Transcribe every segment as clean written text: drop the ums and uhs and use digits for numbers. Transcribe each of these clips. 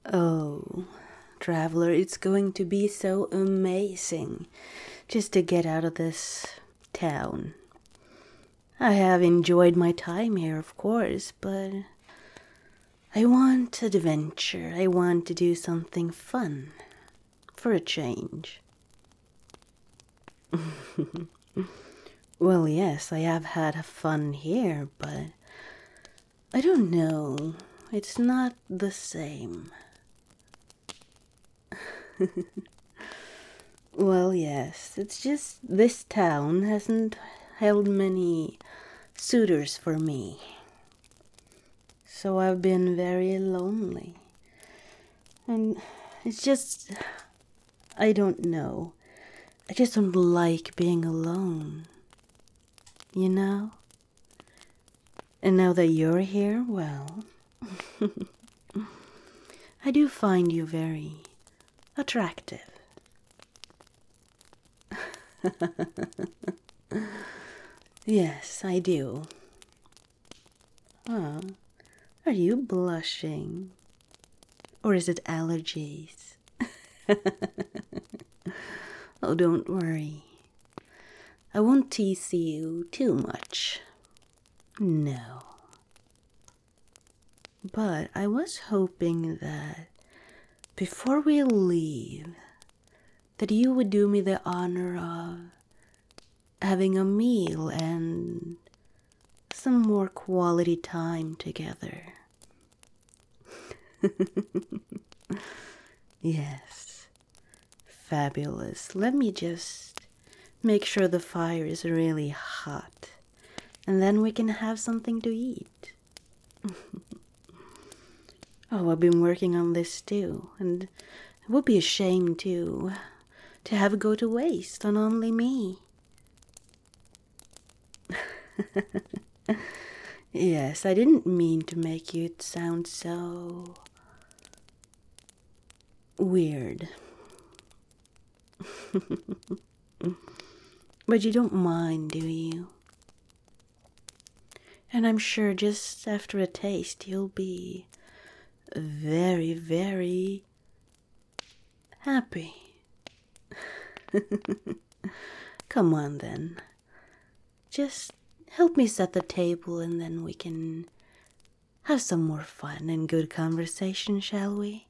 Oh, traveler, it's going to be so amazing just to get out of this town. I have enjoyed my time here, of course, but I want adventure. I want to do something fun for a change. Well, yes, I have had fun here, but I don't know. It's not the same. Well, yes, it's just this town hasn't held many suitors for me. So I've been very lonely. And it's just, I don't know. I just don't like being alone. You know? And now that you're here, well, I do find you very attractive. Yes, I do. Ah, are you blushing? Or is it allergies? Oh, don't worry. I won't tease you too much. No. But I was hoping that before we leave, that you would do me the honor of having a meal and some more quality time together. Yes, fabulous. Let me just make sure the fire is really hot, and then we can have something to eat. Oh, I've been working on this too, and it would be a shame to have it go to waste on only me. Yes, I didn't mean to make you sound so weird. But you don't mind, do you? And I'm sure just after a taste you'll be very, very happy. Come on then. Just help me set the table and then we can have some more fun and good conversation, shall we?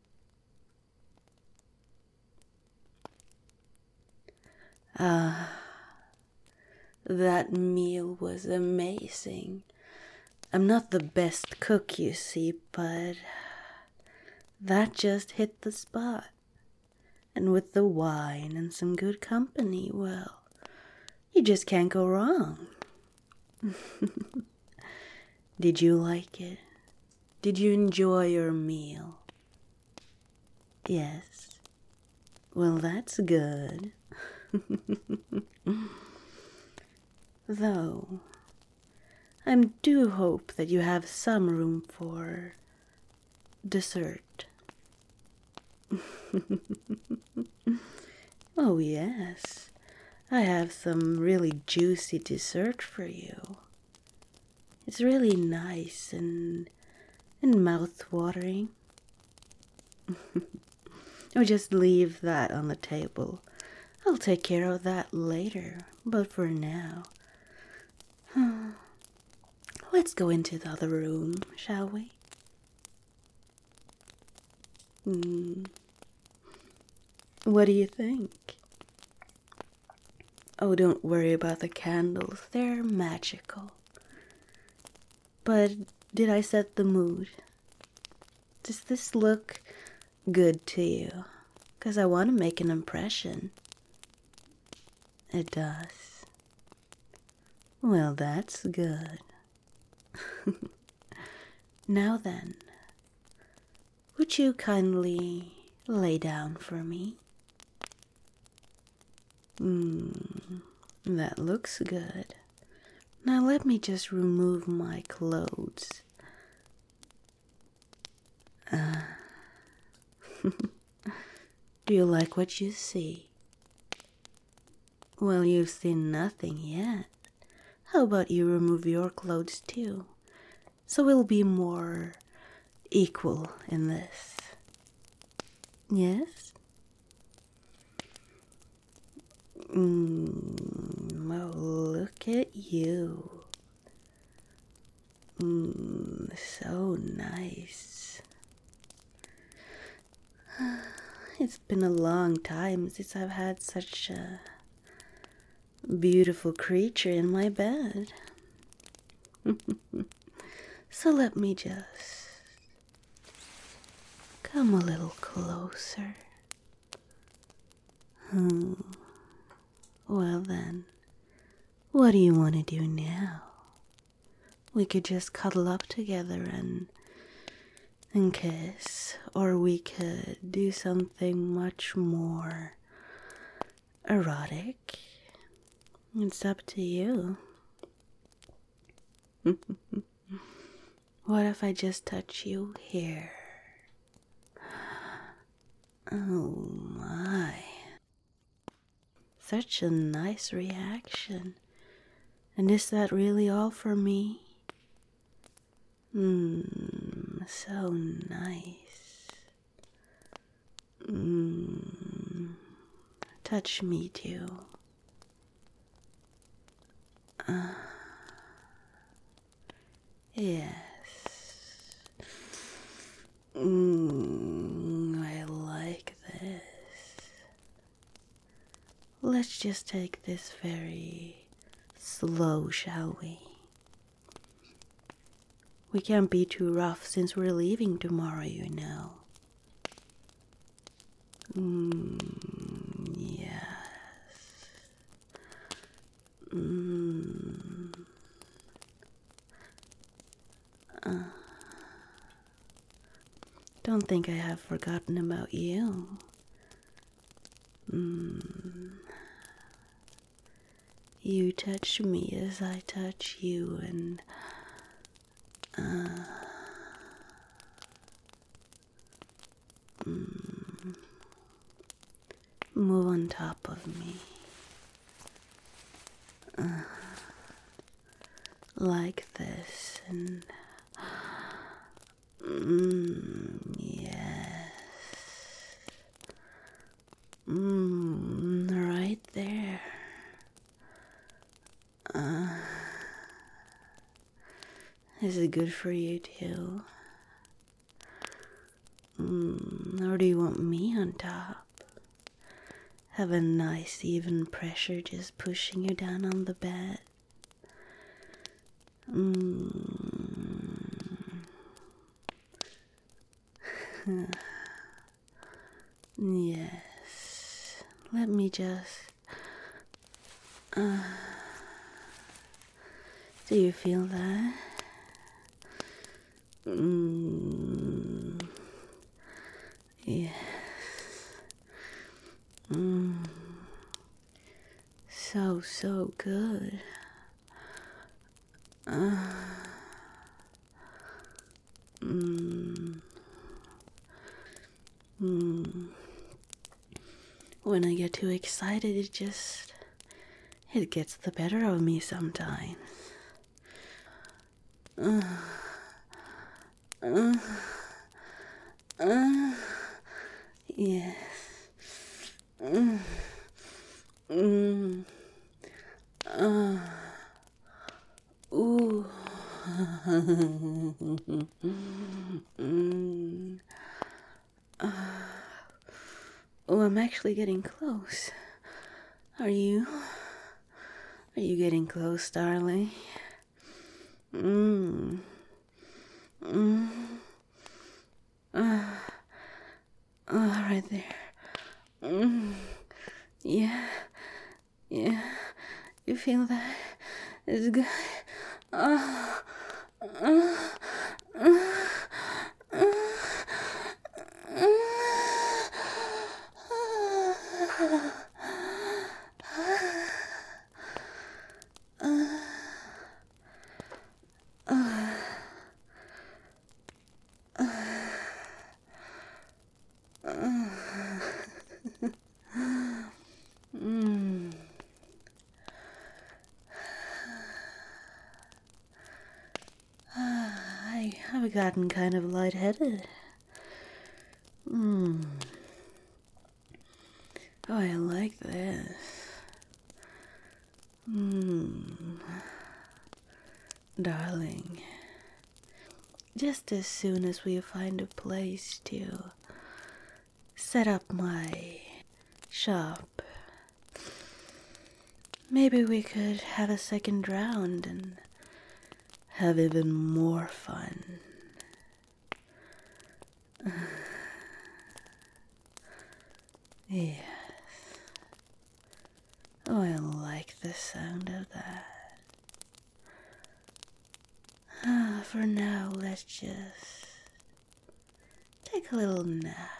That meal was amazing. I'm not the best cook, you see, but that just hit the spot. And with the wine and some good company, well, you just can't go wrong. Did you like it? Did you enjoy your meal? Yes. Well, that's good. Though, I do hope that you have some room for dessert. Oh, yes. I have some really juicy dessert for you. It's really nice and mouth-watering. Oh, just leave that on the table. I'll take care of that later, but for now, let's go into the other room, shall we? What do you think? Oh, don't worry about the candles. They're magical. But did I set the mood? Does this look good to you? 'Cause I want to make an impression. It does. Well, that's good. Now then, would you kindly lay down for me? That looks good. Now let me just remove my clothes. Do you like what you see? Well, you've seen nothing yet. How about you remove your clothes too? So we'll be more equal in this. Yes? Oh, look at you. So nice. It's been a long time since I've had such a beautiful creature in my bed. So let me just come a little closer. Well then, what do you want to do now? We could just cuddle up together and kiss, or we could do something much more erotic. It's up to you. What if I just touch you here? Oh my. Such a nice reaction. And is that really all for me? So nice. Touch me too. Yes. I like this. Let's just take this very slow, shall we? We can't be too rough since we're leaving tomorrow, you know. Yes. Don't think I have forgotten about you. You touch me as I touch you, and move on top of me. Like this, and yes. Right there. Is it good for you too? Or do you want me on top? Have a nice even pressure just pushing you down on the bed. Yes. Let me just... do you feel that? Yes. So good. When I get too excited, it gets the better of me sometimes. Yes. Ooh. Oh, I'm actually getting close. Are you? Are you getting close, darling? Right there. Yeah. You feel that? It's good. I've gotten kind of lightheaded. Oh, I like this. Darling, just as soon as we find a place to set up my shop, maybe we could have a second round and have even more fun. Yes. Oh, I like the sound of that. For now, let's just take a little nap.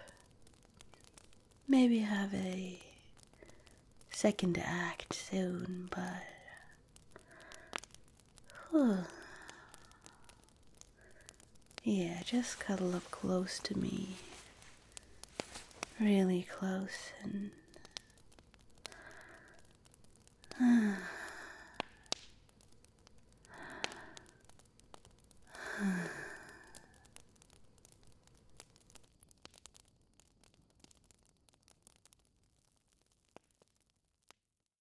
Maybe have a second act soon, but yeah, just cuddle up close to me. Really close, and